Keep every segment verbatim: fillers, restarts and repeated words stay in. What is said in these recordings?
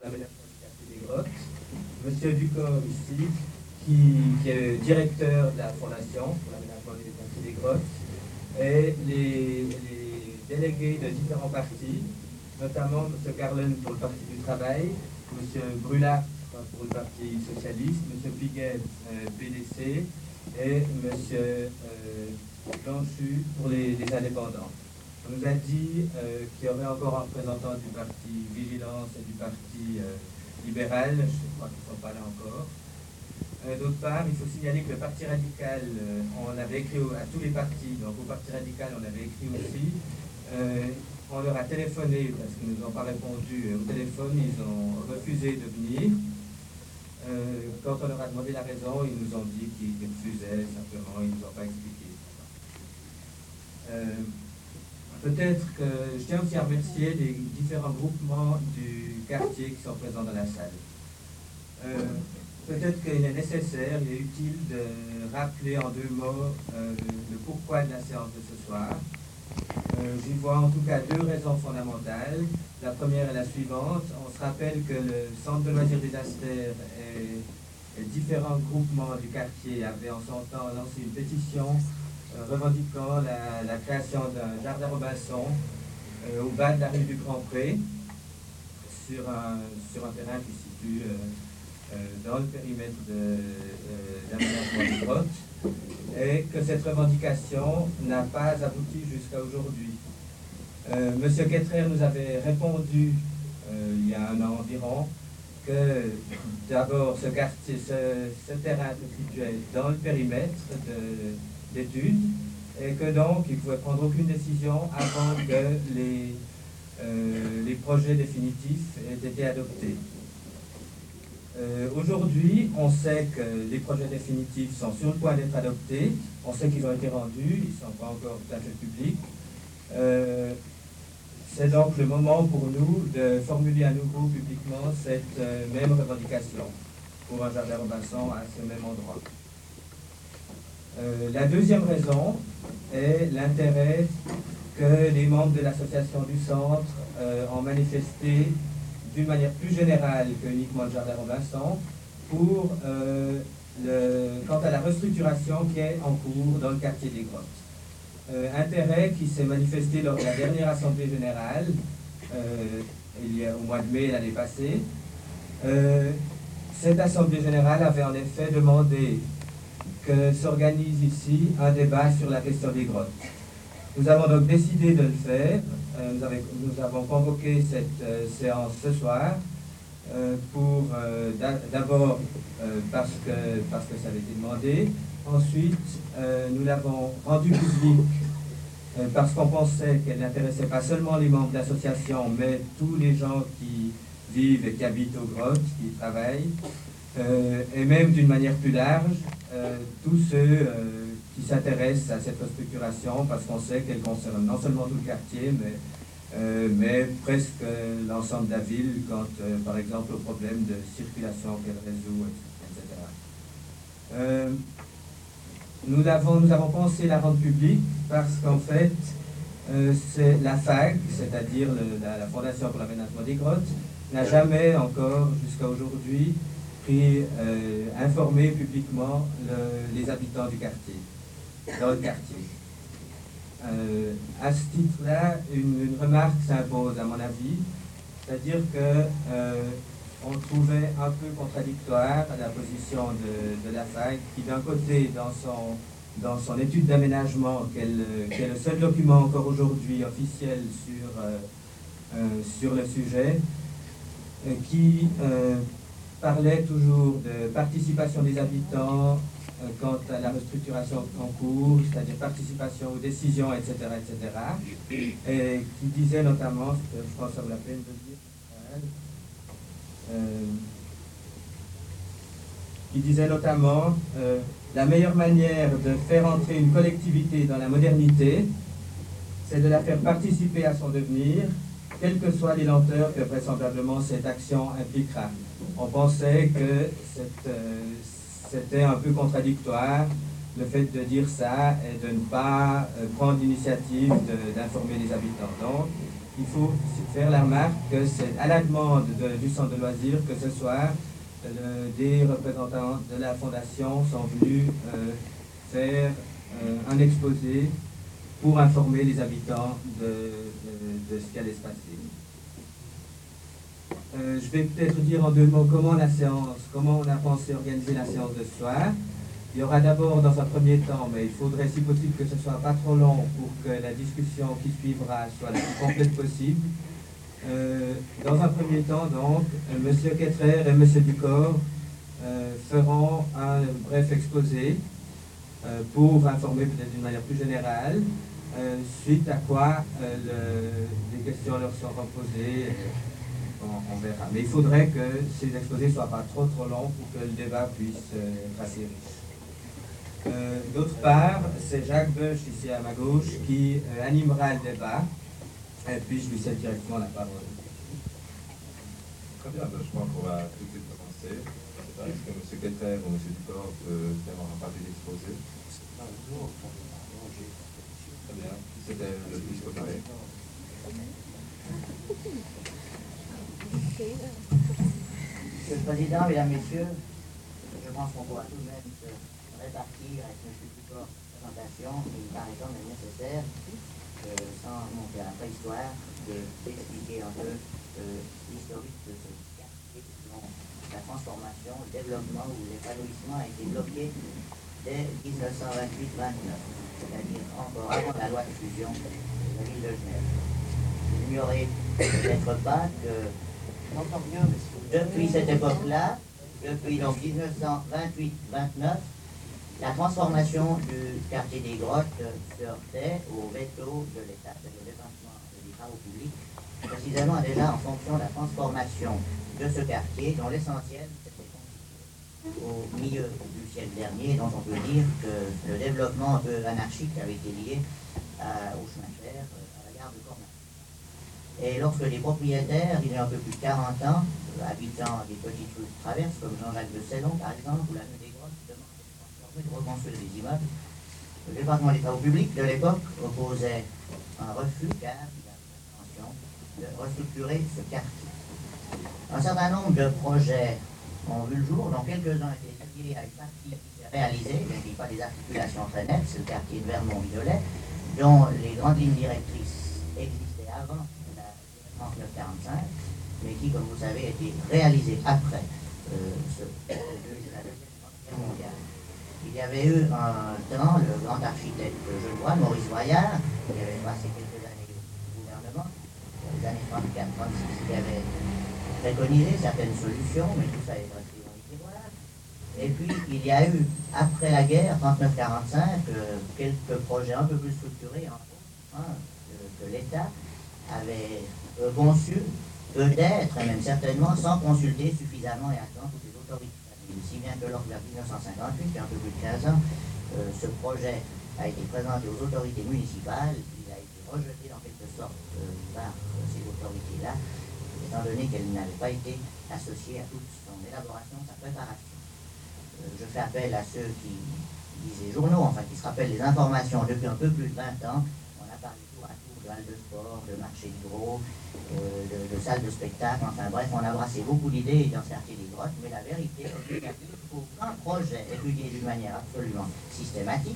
l'aménagement du quartier des Grottes, Monsieur Ducor ici, qui, qui est directeur de la Fondation pour l'aménagement du quartier des Grottes, et les, les délégués de différents partis, notamment M. Carlen pour le Parti du Travail, M. Brulard pour le Parti Socialiste, M. Piguet, euh, P D C, et M. Euh, Blanchu pour les, les indépendants. On nous a dit euh, qu'il y aurait encore un représentant du Parti Vigilance et du Parti euh, Libéral, je crois qu'ils ne sont pas là encore. Euh, D'autre part, il faut signaler que le Parti Radical, euh, on avait écrit au, à tous les partis, donc au Parti Radical on avait écrit aussi, euh, on leur a téléphoné parce qu'ils ne nous ont pas répondu au téléphone, ils ont refusé de venir. Euh, quand on leur a demandé la raison, ils nous ont dit qu'ils refusaient simplement, ils ne nous ont pas expliqué. Euh, Peut-être que je tiens aussi à remercier les différents groupements du quartier qui sont présents dans la salle. Euh, Peut-être qu'il est nécessaire, il est utile de rappeler en deux mots euh, le pourquoi de la séance de ce soir. Euh, J'y vois en tout cas deux raisons fondamentales. La première est la suivante. On se rappelle que le centre de loisirs des Astères et, et différents groupements du quartier avaient en son temps lancé une pétition euh, revendiquant la, la création d'un jardin Robinson euh, au bas de la rue du Grand Pré, sur un, sur un terrain qui se situe euh, euh, dans le périmètre de euh, l'aménagement des grottes, et que cette revendication n'a pas abouti jusqu'à aujourd'hui. Euh, Monsieur Ketterer nous avait répondu euh, il y a un an environ que d'abord ce quartier, ce, ce terrain se situait dans le périmètre d'études et que donc il ne pouvait prendre aucune décision avant que les, euh, les projets définitifs aient été adoptés. Euh, Aujourd'hui, on sait que les projets définitifs sont sur le point d'être adoptés, on sait qu'ils ont été rendus, ils ne sont pas encore tout à fait publics. Euh, C'est donc le moment pour nous de formuler à nouveau publiquement cette euh, même revendication pour un jardin Robinson à ce même endroit. Euh, la deuxième raison est l'intérêt que les membres de l'association du centre euh, ont manifesté d'une manière plus générale que uniquement le jardin Robinson pour, euh, le, quant à la restructuration qui est en cours dans le quartier des Grottes. Euh, intérêt qui s'est manifesté lors de la dernière Assemblée Générale, euh, il y a, au mois de mai l'année passée. Euh, cette Assemblée Générale avait en effet demandé que s'organise ici un débat sur la question des grottes. Nous avons donc décidé de le faire. Euh, nous, avec, nous avons convoqué cette euh, séance ce soir euh, pour euh, d'abord euh, parce, que, parce que ça avait été demandé. Ensuite, euh, nous l'avons rendue publique euh, parce qu'on pensait qu'elle n'intéressait pas seulement les membres d'association, mais tous les gens qui vivent et qui habitent aux grottes, qui y travaillent, euh, et même d'une manière plus large, euh, tous ceux euh, qui s'intéressent à cette restructuration, parce qu'on sait qu'elle concerne non seulement tout le quartier, mais, euh, mais presque l'ensemble de la ville, quant euh, par exemple au problème de circulation qu'elle résout, et cetera. Euh, Nous avons, nous avons pensé la rendre publique parce qu'en fait, euh, c'est la F A G, c'est-à-dire la, la Fondation pour l'aménagement des grottes, n'a jamais encore, jusqu'à aujourd'hui, pris, euh, informé publiquement le, les habitants du quartier, dans le quartier. Euh, à ce titre-là, une, une remarque s'impose à mon avis, c'est-à-dire que euh, on trouvait un peu contradictoire la position de, de la F A G qui, d'un côté, dans son, dans son étude d'aménagement, qui est le seul document encore aujourd'hui officiel sur, euh, euh, sur le sujet, euh, qui euh, parlait toujours de participation des habitants euh, quant à la restructuration en cours, c'est-à-dire participation aux décisions, et cetera, et cetera, et qui disait notamment, je pense que ça vaut la peine de le dire, Euh, qui disait notamment euh, la meilleure manière de faire entrer une collectivité dans la modernité, c'est de la faire participer à son devenir, quelles que soient les lenteurs que vraisemblablement cette action impliquera. On pensait que c'était euh, un peu contradictoire le fait de dire ça et de ne pas euh, prendre l'initiative d'informer les habitants. Donc, il faut faire la remarque que c'est à la demande de, du centre de loisirs que ce soir, le, des représentants de la Fondation sont venus euh, faire euh, un exposé pour informer les habitants de, de, de ce qui allait se passer. Euh, je vais peut-être dire en deux mots comment la séance, comment on a pensé organiser la séance de ce soir. Il y aura d'abord dans un premier temps, mais il faudrait si possible que ce ne soit pas trop long pour que la discussion qui suivra soit la plus complète possible. Euh, dans un premier temps, donc, euh, M. Ketterer et M. Ducor euh, feront un bref exposé euh, pour informer peut-être d'une manière plus générale, euh, suite à quoi euh, le, des questions leur seront posées. Euh, on, on verra. Mais il faudrait que ces exposés ne soient pas trop trop longs pour que le débat puisse euh, être assez riche. Euh, D'autre part, c'est Jacques Beuch, ici à ma gauche, qui euh, animera le débat. Et puis je lui cède directement la parole. Très bien, je crois qu'on va tout de suite commencer. Est-ce que M. Ketterer ou M. Ducor peut faire un rapide exposé? Très bien, c'était le plus préparé. Monsieur le Président, Mesdames, Messieurs, je pense qu'on pourra tout de même se répartir avec M. Ducor présentation qui me paraît quand même nécessaire, euh, sans monter à la préhistoire, d'expliquer un peu euh, l'historique de ce quartier dont la transformation, le développement ou l'épanouissement a été bloqué dès dix-neuf cent vingt-huit vingt-neuf, c'est-à-dire encore avant la loi de fusion de la ville de Genève. Il n'y aurait peut-être pas que, depuis cette époque-là, depuis donc dix-neuf cent vingt-huit vingt-neuf, la transformation du quartier des Grottes se heurtait au veto de l'État, c'est le département des travaux publics, précisément déjà en fonction de la transformation de ce quartier, dont l'essentiel s'était constitué au milieu du siècle dernier, dont on peut dire que le développement un peu anarchique avait été lié à, au chemin de fer, à la gare de Cornaville. Et lorsque les propriétaires, il y a un peu plus de quarante ans, habitant des petites rues de traverse, comme Jean-Jacques de Célon par exemple, ou la rue des Grottes, de reconstruire des immeubles, le département des travaux publics de l'époque opposait un refus car il avait l'intention de restructurer ce quartier. Un certain nombre de projets ont vu le jour, dont quelques-uns étaient liés à une partie qui s'est réalisée, mais qui n'est pas des articulations très nettes, c'est le quartier de Vermont-Vidolet, dont les grandes lignes directrices existaient avant la trente-neuf quarante-cinq, mais qui, comme vous savez, a été réalisée après euh, ce, la Deuxième Guerre mondiale. Il y avait eu un temps le grand architecte genevois, Maurice Voyard, qui avait passé quelques années au gouvernement, dans les années trente-quatre trente-six, qui avait préconisé certaines solutions, mais tout ça est resté dans les tiroirs. Et puis, il y a eu, après la guerre, trente-neuf quarante-cinq, euh, quelques projets un peu plus structurés, hein, hein, que, que l'État avait euh, conçu, peut-être, et même certainement, sans consulter suffisamment et à temps toutes les autorités. Si bien que lors de la dix-neuf cent cinquante-huit, il y a un peu plus de quinze ans, euh, ce projet a été présenté aux autorités municipales, il a été rejeté en quelque sorte euh, par euh, ces autorités-là, étant donné qu'elles n'avaient pas été associées à toute son élaboration, sa préparation. Euh, je fais appel à ceux qui lisent les journaux, enfin qui se rappellent les informations depuis un peu plus de vingt ans. On a parlé tour à tour de halles de sport, de marché de gros, euh, de, de salles de spectacle, enfin bref, on a brassé beaucoup d'idées dans ce quartier des Grottes, mais la vérité est qu'aucun projet étudié d'une manière absolument systématique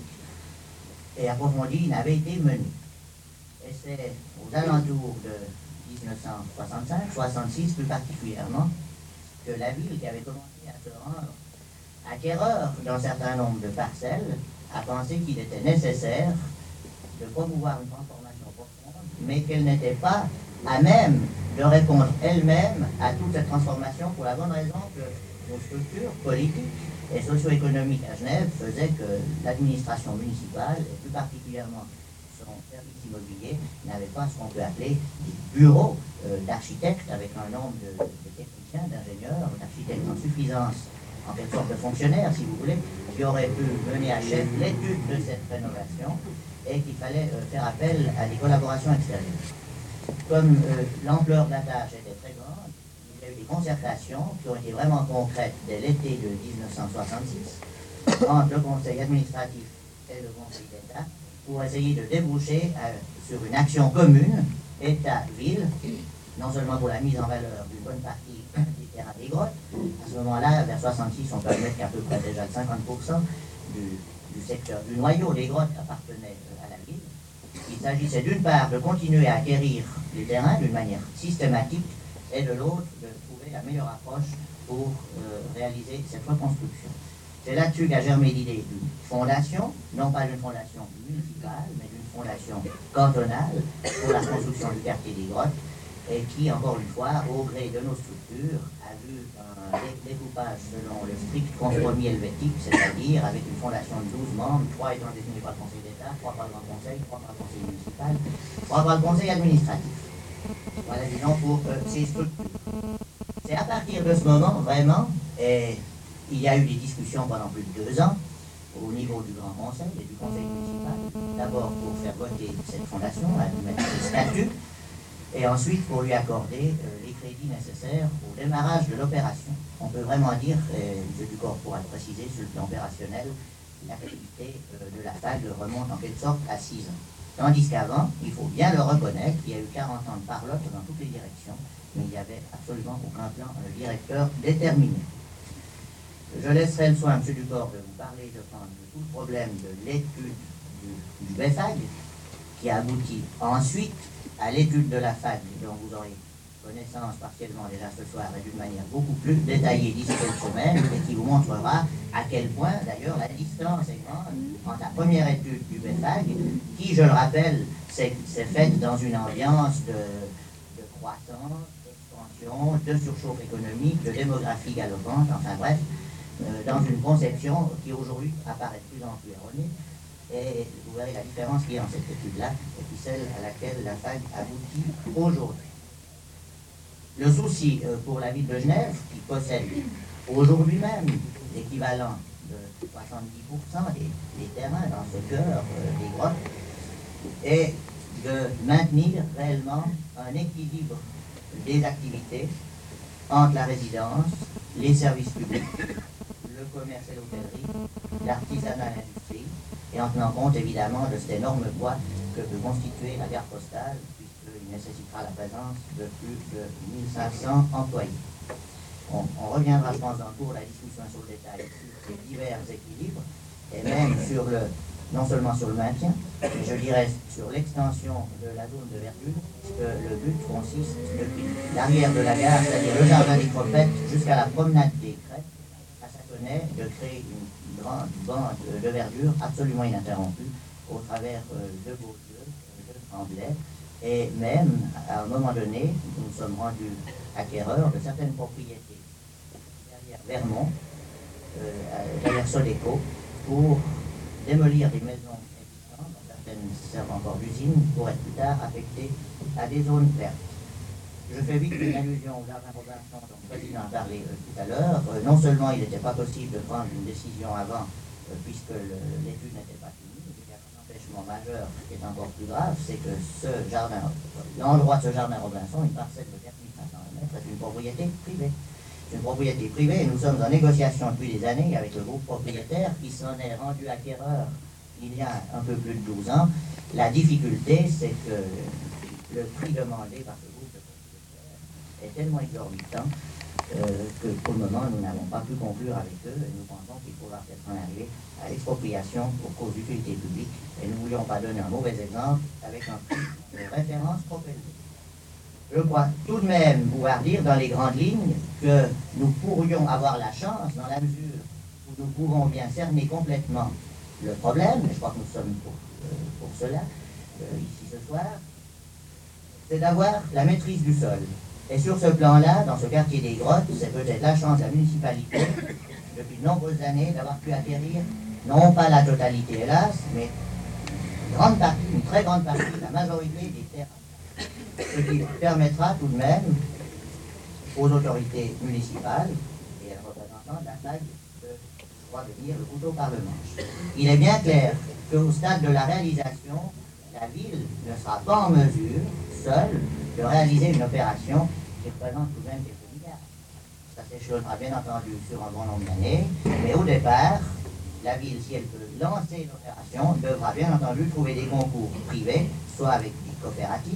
et approfondi n'avait été mené. Et c'est aux alentours de dix-neuf cent soixante-cinq, soixante-six plus particulièrement, que la ville qui avait commencé à se rendre acquéreur d'un certain nombre de parcelles a pensé qu'il était nécessaire de promouvoir une transformation profonde, mais qu'elle n'était pas à même de répondre elle-même à toute cette transformation pour la bonne raison que nos structures politiques et socio-économiques à Genève faisaient que l'administration municipale, et plus particulièrement son service immobilier, n'avait pas ce qu'on peut appeler des bureaux euh, d'architectes avec un nombre de, de techniciens, d'ingénieurs, d'architectes en suffisance, en quelque sorte de fonctionnaires, si vous voulez, qui auraient pu mener à chef l'étude de cette rénovation et qu'il fallait euh, faire appel à des collaborations extérieures. Comme euh, l'ampleur de la tâche était très grande, il y a eu des concertations qui ont été vraiment concrètes dès l'été de dix-neuf cent soixante-six entre le conseil administratif et le conseil d'État pour essayer de déboucher euh, sur une action commune État-Ville, non seulement pour la mise en valeur d'une bonne partie des terrains des grottes. À ce moment-là, vers soixante-six, on peut admettre qu'à peu près déjà cinquante pour cent du, du secteur, du noyau des grottes appartenait à la ville. Il s'agissait d'une part de continuer à acquérir les terrains d'une manière systématique et de l'autre de trouver la meilleure approche pour euh, réaliser cette reconstruction. C'est là-dessus qu'a germé l'idée d'une fondation, non pas d'une fondation municipale, mais d'une fondation cantonale pour la construction du quartier des grottes, et qui, encore une fois, au gré de nos structures, a vu un découpage selon le strict compromis helvétique, c'est-à-dire avec une fondation de douze membres, trois étant désignés par le Conseil d'État, trois par le Grand Conseil, trois par le Conseil municipal, trois par le Conseil administratif. Voilà, disons, pour euh, ces structures. C'est à partir de ce moment, vraiment, et il y a eu des discussions pendant plus de deux ans, au niveau du Grand Conseil et du Conseil municipal, d'abord pour faire voter cette fondation, à lui mettre le statut, et ensuite pour lui accorder euh, les crédits nécessaires au démarrage de l'opération. On peut vraiment dire, et M. Ducor pourra le préciser, sur le plan opérationnel, l'activité euh, de la F A G remonte en quelque sorte à six ans. Tandis qu'avant, il faut bien le reconnaître, il y a eu quarante ans de parlotte dans toutes les directions, mais il n'y avait absolument aucun plan euh, directeur déterminé. Je laisserai le soin à M. Ducor de vous parler, je pense, de tout le problème de l'étude du, du B F A G, qui aboutit ensuite à l'étude de la F A G, dont vous aurez connaissance partiellement déjà ce soir, et d'une manière beaucoup plus détaillée d'ici quelques semaines, et qui vous montrera à quel point, d'ailleurs, la distance est grande entre la première étude du B F A G, qui, je le rappelle, s'est faite dans une ambiance de, de croissance, d'expansion, de surchauffe économique, de démographie galopante, enfin bref, euh, dans une conception qui aujourd'hui apparaît de plus en plus erronée. Et vous verrez la différence qu'il y a dans cette étude-là, et puis celle à laquelle la F A G aboutit aujourd'hui. Le souci euh, pour la ville de Genève, qui possède aujourd'hui même l'équivalent de soixante-dix pour cent des, des terrains dans ce cœur euh, des grottes, est de maintenir réellement un équilibre des activités entre la résidence, les services publics, le commerce et l'hôtellerie, l'artisanat et l'industrie, et en tenant compte évidemment de cet énorme poids que peut constituer la gare postale, puisqu'il nécessitera la présence de plus de mille cinq cents employés. On, on reviendra, je pense, dans le cours de la discussion sur le détail, sur ces divers équilibres, et même sur le, non seulement sur le maintien, mais je dirais sur l'extension de la zone de verdure, puisque le but consiste depuis l'arrière de la gare, c'est-à-dire le jardin des Cropettes, jusqu'à la promenade des Crêtes, à Saconnet, de créer une grande bande de verdure absolument ininterrompue au travers euh, de Beaulieu, de Tremblay, et même à un moment donné, nous nous sommes rendus acquéreurs de certaines propriétés derrière Vermont, euh, derrière Sodeco, pour démolir des maisons existantes, dont certaines servent encore d'usines, pour être plus tard affectées à des zones vertes. Je fais vite une allusion au jardin Robinson dont le président a parlé euh, tout à l'heure. Euh, non seulement il n'était pas possible de prendre une décision avant, euh, puisque l'étude n'était pas finie, mais il y a un empêchement majeur qui est encore plus grave, c'est que ce jardin, l'endroit de ce jardin Robinson, une parcelle de quatre mille cinq cents mètres, est une propriété privée. C'est une propriété privée et nous sommes en négociation depuis des années avec le groupe propriétaire qui s'en est rendu acquéreur il y a un peu plus de douze ans. La difficulté, c'est que le prix demandé par ce groupe de propriétaires est tellement exorbitant euh, que pour le moment, nous n'avons pas pu conclure avec eux et nous pensons qu'il faudra peut-être en arriver à l'expropriation pour cause d'utilité publique et nous ne voulions pas donner un mauvais exemple avec un prix de référence trop élevé. Je crois tout de même pouvoir dire dans les grandes lignes que nous pourrions avoir la chance, dans la mesure où nous pouvons bien cerner complètement le problème, et je crois que nous sommes pour, euh, pour cela, euh, ici ce soir, c'est d'avoir la maîtrise du sol. Et sur ce plan-là, dans ce quartier des Grottes, c'est peut-être la chance de la municipalité, depuis de nombreuses années, d'avoir pu acquérir, non pas la totalité hélas, mais une grande partie, une très grande partie, la majorité des terrains. Ce qui permettra tout de même aux autorités municipales et aux représentants de la F A G de, je crois, de tenir le couteau par le manche. Il est bien clair qu'au stade de la réalisation, la ville ne sera pas en mesure, seule, de réaliser une opération qui représente tout de même quelques milliards. Ça s'échelonnera bien entendu sur un bon nombre d'années, mais au départ, la ville, si elle peut lancer une opération, devra bien entendu trouver des concours privés, soit avec des coopératives,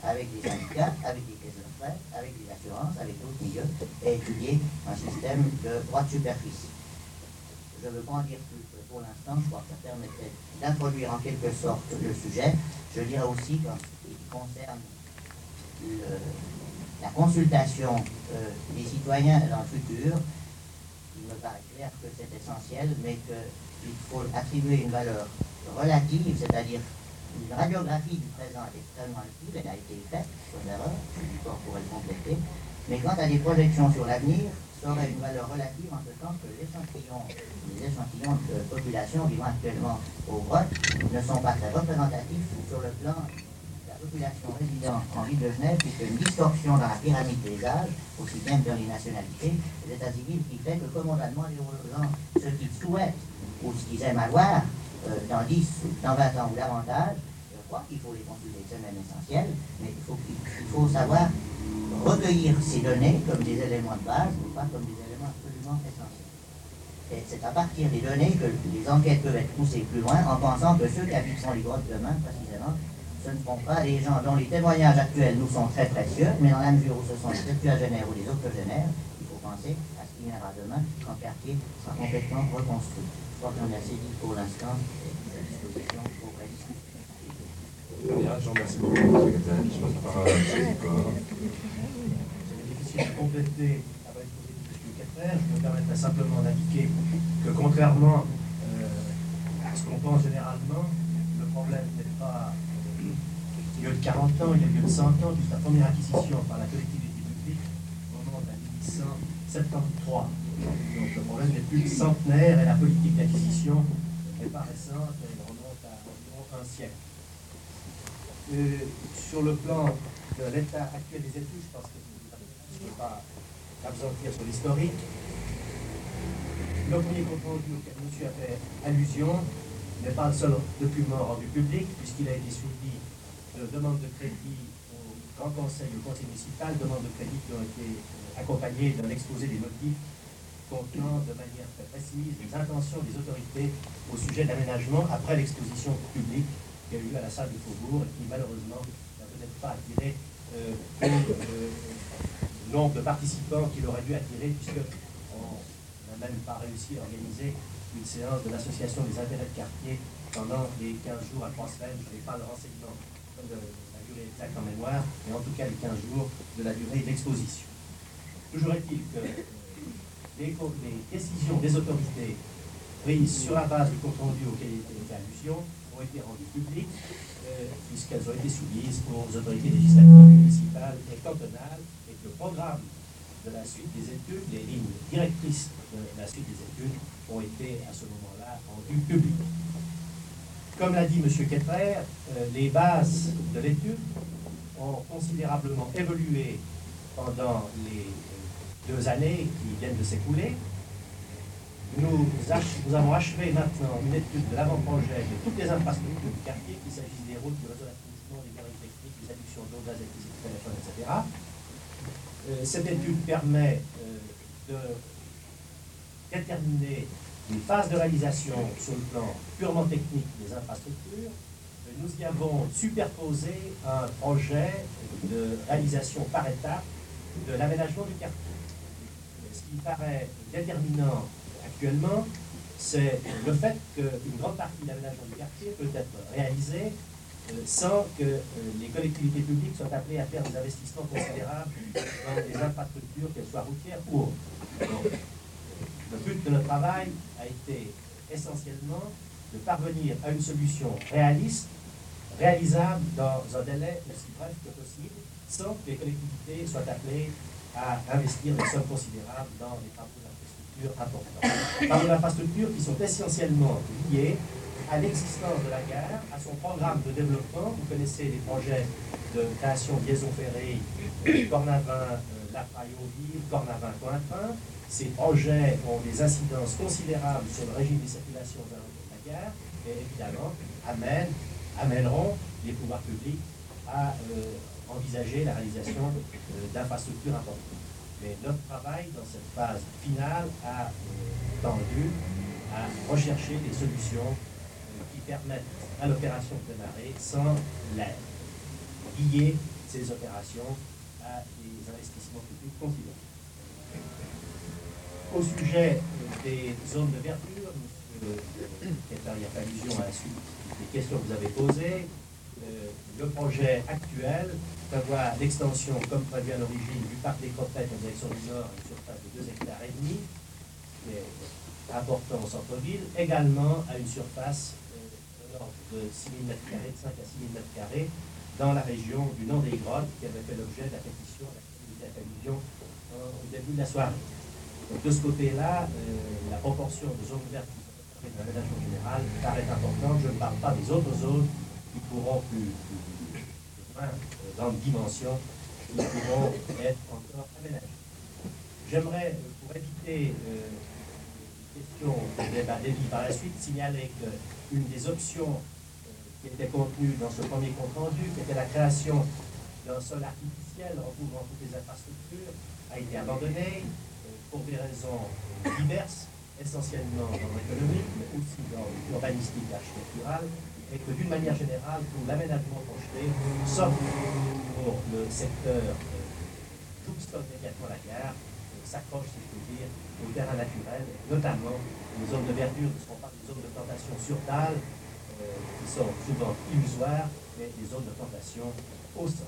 avec des syndicats, avec des caisses de retraite, avec des assurances, avec d'autres milieux, et étudier un système de droit de superficie. Je ne veux pas en dire plus. Pour l'instant, je crois que ça permettrait d'introduire en quelque sorte le sujet. Je dirais aussi qu'en ce qui concerne le, la consultation euh, des citoyens dans le futur, il me paraît clair que c'est essentiel, mais qu'il faut attribuer une valeur relative, c'est-à-dire une radiographie du présent est extrêmement utile, elle a été faite, sur l'erreur, je pourrais le compléter, mais quant à des projections sur l'avenir, ça aurait une valeur relative en ce sens que l'échantillon, les échantillons de population vivant actuellement aux grottes ne sont pas très représentatifs sur le plan de la population résidant en ville de Genève, puisque une distorsion dans la pyramide des âges, aussi bien que dans les nationalités, les états civils, qui fait que comme on a demandé aux gens ce qu'ils souhaitent ou ce qu'ils aiment avoir euh, dans dix, dans vingt ans ou davantage, je crois qu'il faut les consulter, c'est même essentiel, mais il faut, il faut savoir recueillir ces données comme des éléments de base, mais pas comme des éléments absolument essentiels. Et c'est à partir des données que les enquêtes peuvent être poussées plus loin, en pensant que ceux qui habiteront les grottes demain, précisément, ce ne seront pas des gens dont les témoignages actuels nous sont très précieux, mais dans la mesure où ce sont les septuagénaires ou les octogénaires, il faut penser à ce qui viendra demain, quand le quartier sera complètement reconstruit. Je crois qu'on a assez dit pour l'instant, et cette disposition pour résister. Très bien, je vous remercie beaucoup, M. Gatel. Je passe la parole à M. Dicor. C'est difficile de compléter avec M. Kettler. Je me permettrai simplement d'indiquer que contrairement euh, à ce qu'on pense généralement, le problème n'est pas euh, il y a lieu de quarante ans, il y a lieu de cent ans, puisque la première acquisition par la collectivité publique remonte à mille huit cent soixante-treize. Donc le problème n'est plus centenaire et la politique d'acquisition n'est pas récente, elle remonte à environ un siècle. Euh, sur le plan de l'état actuel des études, je pense que je ne peux pas m'absentir sur l'historique. Le premier compte rendu auquel monsieur a fait allusion n'est pas le seul document rendu public, puisqu'il a été suivi de demandes de crédit au Grand Conseil, au Conseil municipal, demandes de crédit qui ont été accompagnées d'un exposé des motifs contenant de manière très précise les intentions des autorités au sujet d'aménagement après l'exposition publique qui a eu lieu à la salle du Faubourg et qui malheureusement n'a peut-être pas attiré euh, le nombre de participants qu'il aurait dû attirer, puisqu'on n'a même pas réussi à organiser une séance de l'association des intérêts de quartier pendant les quinze jours à trois semaines. Je n'ai pas le renseignement de la durée exacte en mémoire, mais en tout cas les quinze jours de la durée de l'exposition. Toujours est-il que les, les décisions des autorités prises sur la base du compte rendu auquel il était fait allusion ont été rendues publiques, euh, puisqu'elles ont été soumises aux autorités législatives municipales et cantonales, et que le programme de la suite des études, les lignes directrices de la suite des études ont été à ce moment-là rendues publiques. Comme l'a dit M. Kettler, euh, les bases de l'étude ont considérablement évolué pendant les euh, deux années qui viennent de s'écouler. Nous, nous avons achevé maintenant une étude de l'avant-projet de toutes les infrastructures du quartier, qu'il s'agisse des routes, du réseau d'assainissement, des galeries électriques, des adductions d'eau, gaz, électricité, téléphone, et cetera. Euh, cette étude permet euh, de déterminer les phases de réalisation sur le plan purement technique des infrastructures. Euh, nous y avons superposé un projet de réalisation par étape de l'aménagement du quartier. Ce qui paraît déterminant actuellement, c'est le fait qu'une grande partie de l'aménagement du quartier peut être réalisée euh, sans que euh, les collectivités publiques soient appelées à faire des investissements considérables dans des infrastructures, qu'elles soient routières ou autres. Donc, le but de notre travail a été essentiellement de parvenir à une solution réaliste, réalisable dans un délai aussi bref que possible, sans que les collectivités soient appelées à investir des sommes considérables dans les travaux d'infrastructures importants. Travaux d'infrastructures qui sont essentiellement liés à l'existence de la gare, à son programme de développement. Vous connaissez les projets de création de liaison ferrée, Cornavin, La Praille-aux-Villes, Cornavin-Cointrin. Ces projets ont des incidences considérables sur le régime des circulations de la gare et évidemment amènent, amèneront les pouvoirs publics à euh, envisager la réalisation euh, d'infrastructures importantes. Mais notre travail dans cette phase finale a euh, tendu à rechercher des solutions euh, qui permettent à l'opération de démarrer sans l'air. Lier ces opérations à des investissements publics considérables. Au sujet des zones de verdure, M. Keter y a fait allusion à la suite des questions que vous avez posées. Euh, le projet actuel prévoit l'extension, comme prévu à l'origine, du parc des Cropettes en direction du nord à une surface de deux hectares et demi, qui est important au centre-ville, également à une surface euh, de l'ordre de six mille mètres carrés, de cinq à six mille mètres carrés, dans la région du nord des Grottes, qui avait fait l'objet de la pétition à laquelle il était allusion euh, au début de la soirée. Donc, de ce côté-là, euh, la proportion de zones vertes de l'aménagement général paraît importante. Je ne parle pas des autres zones qui pourront plus, plus, plus, plus moins, euh, grande dimension, qui pourront être encore aménagées. J'aimerais, euh, pour éviter euh, une question de débat dédié par la suite, signaler qu'une des options euh, qui était contenue dans ce premier compte rendu, qui était la création d'un sol artificiel recouvrant toutes les infrastructures, a été abandonnée pour des raisons diverses, essentiellement dans l'économique, mais aussi dans l'urbanistique et architecturale, et que d'une manière générale, pour l'aménagement projeté, sauf pour le secteur euh, jouxtant immédiatement la gare, euh, s'accroche, si je peux dire, au terrain naturel, notamment les zones de verdure ne seront pas des zones de plantation sur dalle, euh, qui sont souvent illusoires, mais des zones de plantation au sol.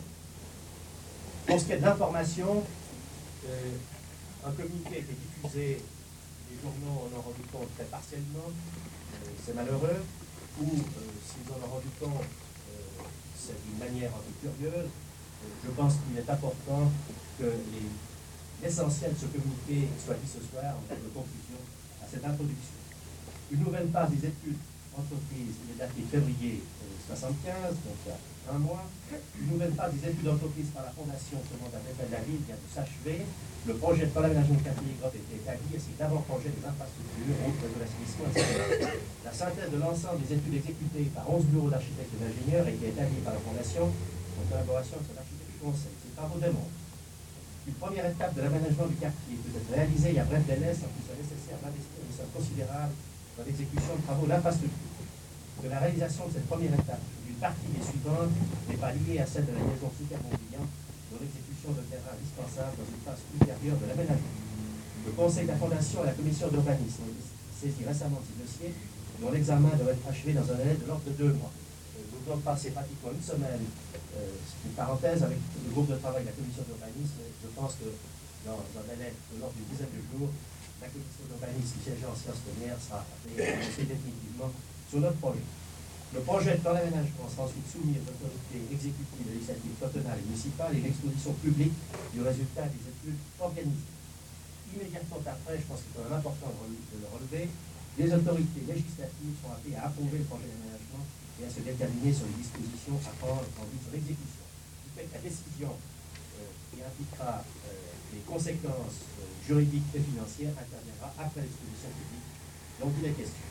Pour ce qui est de l'information, euh, un communiqué a été diffusé, les journaux en ont rendu compte très partiellement, euh, c'est malheureux, ou euh, s'ils en ont rendu compte, euh, c'est d'une manière un peu curieuse. Euh, je pense qu'il est important que l'essentiel de ce communiqué soit dit ce soir en termes de conclusion à cette introduction. Une nouvelle phase des études entreprises, il est daté février soixante-quinze, donc il y a un mois. Une nouvelle phase des études d'entreprise par la Fondation Commande à la ville vient de s'achever. Le projet de l'aménagement de quartier des Grottes a été établi, ainsi que l'avant-projet des infrastructures, autres de l'assainissement, et cetera. La synthèse de l'ensemble des études exécutées par onze bureaux d'architectes et d'ingénieurs a été établie par la Fondation en collaboration avec son architecte du conseil. Ces travaux démontrent qu'une première étape de l'aménagement du quartier peut être réalisée à bref délai sans qu'il soit nécessaire d'investir une somme considérable dans l'exécution de travaux d'infrastructure. Que la réalisation de cette première étape d'une partie des suivantes n'est pas liée à celle de la liaison Souterrain-Morbihan, dont l'exécution deviendra indispensable dans une phase ultérieure de l'aménagement. Le Conseil de la Fondation et la Commission d'urbanisme ont été saisis récemment de ces dossiers, dont l'examen doit être achevé dans un délai de l'ordre de deux mois. Nous devons passer pratiquement une semaine, euh, c'est une parenthèse, avec le groupe de travail de la Commission d'urbanisme. Je pense que dans un délai de l'ordre d'une dizaine de jours, la Commission d'urbanisme qui siège en sciences premières sera appelée à prononcer définitivement sur notre projet. Le projet de plan d'aménagement sera ensuite soumis aux autorités exécutives, législatives, cantonales et municipales et l'exposition publique du résultat des études organisées. Immédiatement après, je pense qu'il est quand même important de le relever, les autorités législatives sont appelées à approuver le projet d'aménagement et à se déterminer sur les dispositions à prendre en vue de son exécution. Ce qui fait que la décision euh, qui impliquera euh, les conséquences euh, juridiques et financières interviendra après l'exposition publique dont il est question.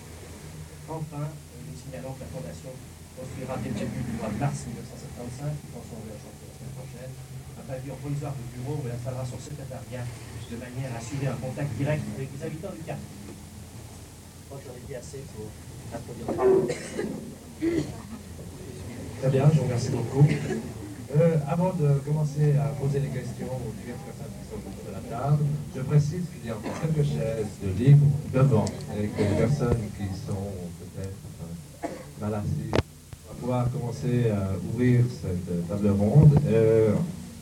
Enfin, nous signalons que la Fondation construira dès le début du mois de mars mille neuf cent soixante-quinze, qui pensons le chantier la semaine prochaine, un pavillon provisoire du bureau où elle installera son secrétariat de manière à assurer un contact direct avec les habitants du quartier. Je crois que j'en ai dit assez pour introduire le travail. Très bien, je vous remercie beaucoup. Euh, avant de commencer à poser les questions aux diverses personnes qui sont autour de la table, je précise qu'il y a encore quelques chaises de libre devant et que les personnes qui sont peut-être euh, mal assises vont pouvoir commencer à ouvrir cette table ronde. Euh,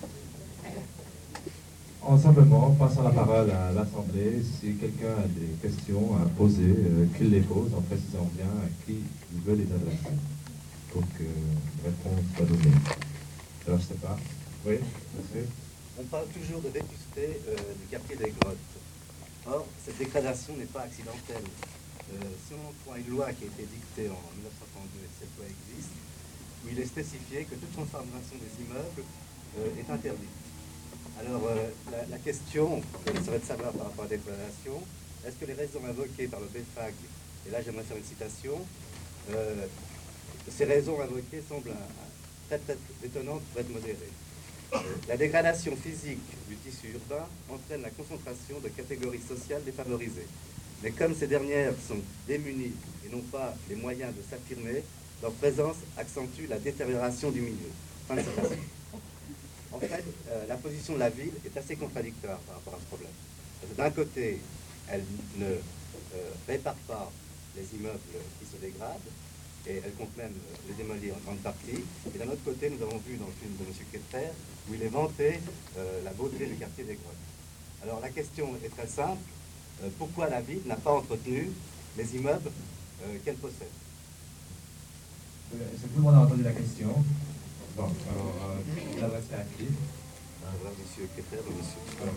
en simplement passant la parole à l'Assemblée, si quelqu'un a des questions à poser, euh, qu'il les pose en précisant bien à qui il veut les adresser pour que la réponse soit donnée. Alors, je ne sais pas. Oui, monsieur. On parle toujours de vétusté euh, du quartier des Grottes. Or, cette dégradation n'est pas accidentelle. Euh, si on prend une loi qui a été dictée en mille neuf cent trente-deux, et cette loi existe, où il est spécifié que toute transformation des immeubles euh, est interdite. Alors, euh, la, la question euh, serait de savoir par rapport à la dégradation, est-ce que les raisons invoquées par le B F A G, et là j'aimerais faire une citation, euh, ces raisons invoquées semblent un, un, très très étonnantes pour être modérées. Euh, la dégradation physique du tissu urbain entraîne la concentration de catégories sociales défavorisées. Mais comme ces dernières sont démunies et n'ont pas les moyens de s'affirmer, leur présence accentue la détérioration du milieu. Fin de citation. En fait, euh, la position de la ville est assez contradictoire par rapport à ce problème. Parce que d'un côté, elle ne euh, répare pas les immeubles qui se dégradent, et elle compte même les démolir en grande partie. Et d'un autre côté, nous avons vu dans le film de M. Ketter, où il est vanté euh, la beauté du quartier des Grottes. Alors la question est très simple. Euh, pourquoi la ville n'a pas entretenu les immeubles euh, qu'elle possède? Est-ce que tout le monde a entendu la question? Bon, alors, euh, je vais adresser à qui? Alors, M. Ketter ou M. Alors,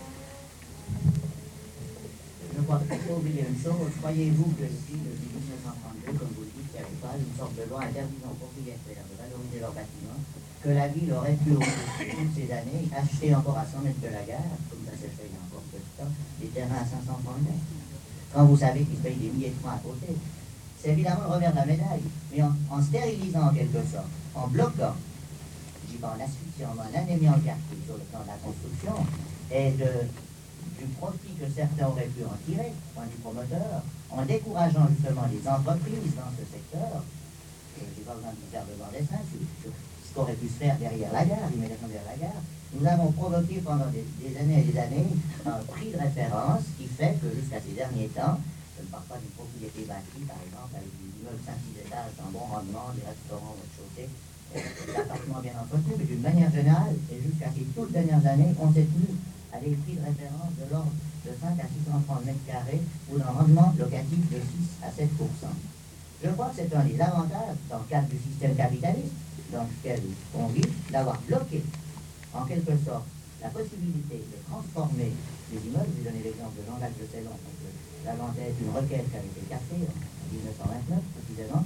Je crois qu'il faut oublier une chose. Croyez-vous que si, depuis mille neuf cent trente-deux, comme vous le dites, il n'y avait pas une sorte de loi interdisant aux propriétaires de valoriser leurs bâtiments, que la ville aurait pu, au cours de toutes ces années, acheter encore à cent mètres de la gare, comme ça s'est fait il y a encore peu de temps, des terrains à cinq cents francs le mètre. Quand vous savez qu'ils se payent des milliers de francs à côté, c'est évidemment le revers de la médaille. Mais en, en stérilisant en quelque sorte, en bloquant, je dis pas en asphyxiant, mais en anémiant le quartier sur le plan de la construction, et de du profit que certains auraient pu en tirer, point du promoteur, en décourageant justement les entreprises dans ce secteur. Je n'ai pas besoin de faire devant les seins sur, sur ce qu'aurait pu se faire derrière la gare, immédiatement derrière la gare. Nous avons provoqué pendant des, des années et des années un prix de référence qui fait que jusqu'à ces derniers temps, je ne parle pas d'une propriété bâtie, par exemple, avec des immeubles cinq six étages en bon rendement, des restaurants au rez-de-chaussée, des appartements bien entretenus, mais d'une manière générale, et jusqu'à ces toutes dernières années, on s'est tenu à des prix de référence de l'ordre de cinq à six cents francs le mètre carré ou d'un rendement locatif de six à sept pour cent. Je crois que c'est un des avantages, dans le cadre du système capitaliste dans lequel on vit, d'avoir bloqué, en quelque sorte, la possibilité de transformer les immeubles. Je vais donner l'exemple de Jean-Jacques de Célon, parce que l'inventaire est une requête qui avait été cassée en mille neuf cent vingt-neuf, précisément.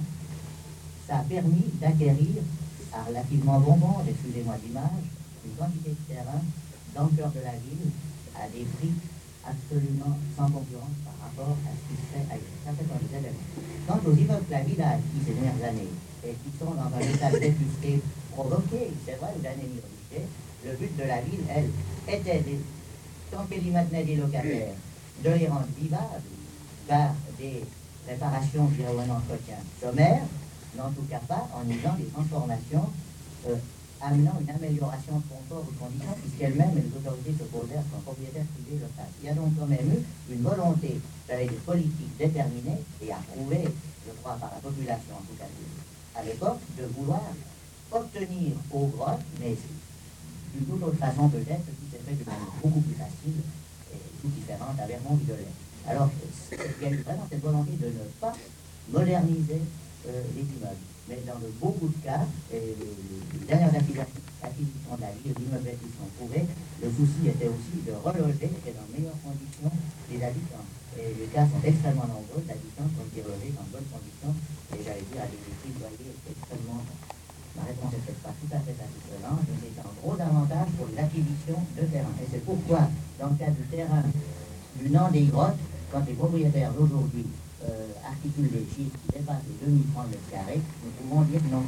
Ça a permis d'acquérir, à relativement bon compte, excusez-moi d'image, une quantité de terrain dans le cœur de la ville, à des prix absolument sans concurrence par rapport à ce qui se fait ailleurs. Ça fait un des éléments. Quant aux immeubles que la ville a acquis ces dernières années, et qui sont dans un état de vétusté provoqué, c'est vrai, ou d'anémie, le but de la ville, elle, était, des, tant qu'elle y maintenait des locataires, de les rendre vivables par des réparations, je dirais, ou un entretien sommaire, mais en tout cas pas en usant des transformations euh, amenant une amélioration de confort ou de conditions, puisqu'elles-mêmes et les autorités secondaires sont propriétaires privés le fassent. Il y a donc quand même eu une volonté, j'avais des politiques déterminées et approuvées, je crois, par la population, en tout cas à l'époque, de vouloir obtenir aux grottes, mais d'une toute autre façon peut-être, ce qui s'est fait de manière beaucoup plus facile et tout différente à Vermont-Vidolet. Alors, il y a eu vraiment cette volonté de ne pas moderniser euh, les immeubles. Mais dans de beaucoup de cas, et les dernières acquisitions de la ville, les immeubles qui sont trouvés, le souci était aussi de reloger et dans de meilleures conditions les habitants. Et les cas sont extrêmement nombreux, les habitants sont relogés dans de bonnes conditions, et j'allais dire à des prix de loyer extrêmement bas. Ma réponse n'est peut-être pas tout à fait satisfaisante, mais c'est un gros avantage pour les acquisitions de terrain. Et c'est pourquoi, dans le cas du terrain du Nant des Grottes, quand les propriétaires d'aujourd'hui Euh, articule des chiffres qui dépassent les deux mille francs le mètre carré, nous pouvons dire non.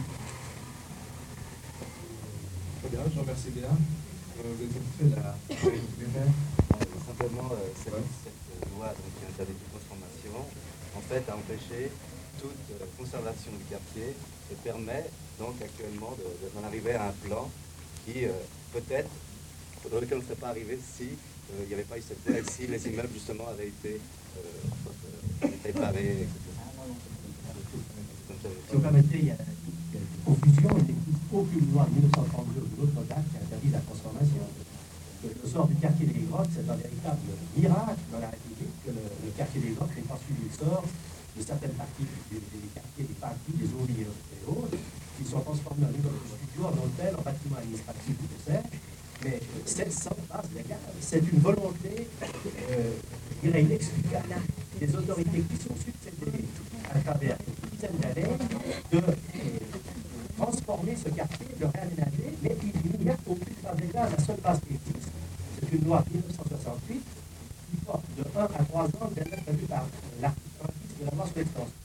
Très bien, je vous remercie bien. Euh, vous êtes satisfait de la... Simplement, euh, cette, ouais. cette loi donc, qui interdit toute transformation, en fait, a empêché toute euh, conservation du quartier et permet donc actuellement d'en arriver à un plan qui, euh, peut-être, dans lequel on ne serait pas arrivé si il n'y euh, avait pas eu cette loi et si les immeubles, justement, avaient été euh, réparés, et cetera. Si vous permettez, il y a une confusion. Il n'existe aucune loi de mille neuf cent trente-deux ou d'autres dates qui interdit la transformation. Le sort du quartier des Grottes, c'est un véritable miracle dans la République que le, le quartier des Grottes n'ait pas suivi le sort de certaines parties des, des quartiers, des parties, des ouvriers et autres, qui sont transformés en immeubles de studio, en hôtel, en bâtiment administratif, ou que sais-je. Mais c'est sans base légale. C'est une volonté, euh, je dirais, inexplicable des autorités qui sont succédées à travers une dizaine d'années de euh, transformer ce quartier, de le réaménager, mais il n'y a aucune base légale. La seule base qui existe, c'est une loi de mille neuf cent soixante-huit qui porte de un à trois ans le délai prévu par l'article un de la loi sur l'extension.